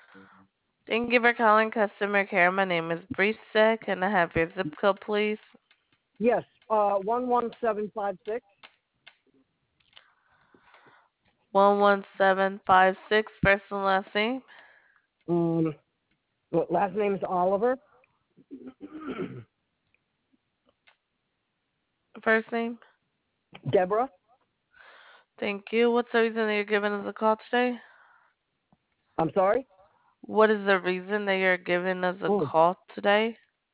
Thank you for calling customer care. My name is Brisa. Can I have your zip code, please? Yes, 11756. 11756. First and last name. Um, Last name is Oliver. First name. Deborah. Thank you. What's the reason that you're giving us a call today? I'm sorry. What is the reason that you're giving us a Oh, call today?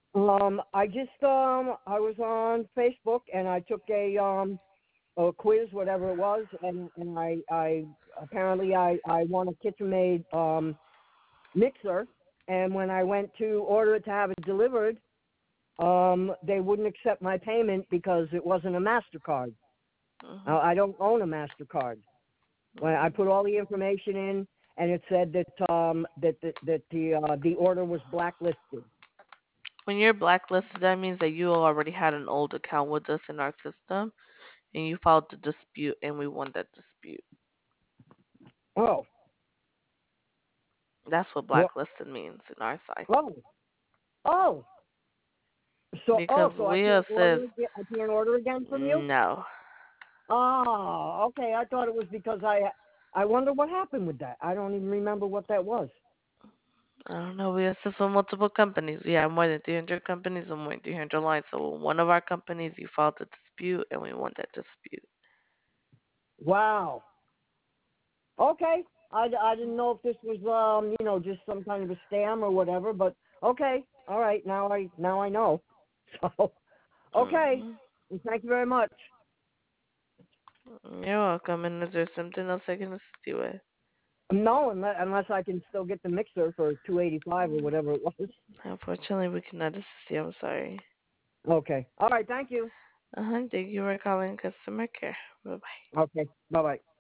I was on Facebook and I took a quiz, whatever it was, and I apparently I won a KitchenAid mixer, and when I went to order it to have it delivered, they wouldn't accept my payment because it wasn't a Mastercard. Hmm. I don't own a Mastercard. When I put all the information in, and it said that the order was blacklisted. When you're blacklisted, that means that you already had an old account with us in our system, and you filed a dispute, and we won that dispute. Oh, That's what what? blacklisted means in our side. Oh, oh. Because So I we can't order assist. again. I can't order again from you. No. Oh, okay. I thought it was because I wonder what happened with that. I don't even remember what that was. I don't know. We assist with multiple companies. We have more than 300 companies and more than 300 lines. So one of our companies, you filed a dispute, and we won that dispute. Wow. Okay. I didn't know if this was just some kind of a scam or whatever, but okay. All right. Now I know. So okay. Hmm. Well, thank you very much. You're welcome. And is there something else I can assist you with? No, unless I can still get the mixer for 285 or whatever it was. Unfortunately, we cannot assist you. I'm sorry. Okay. All right. Thank you. Thank you for calling customer care. Bye bye. Okay. Bye bye.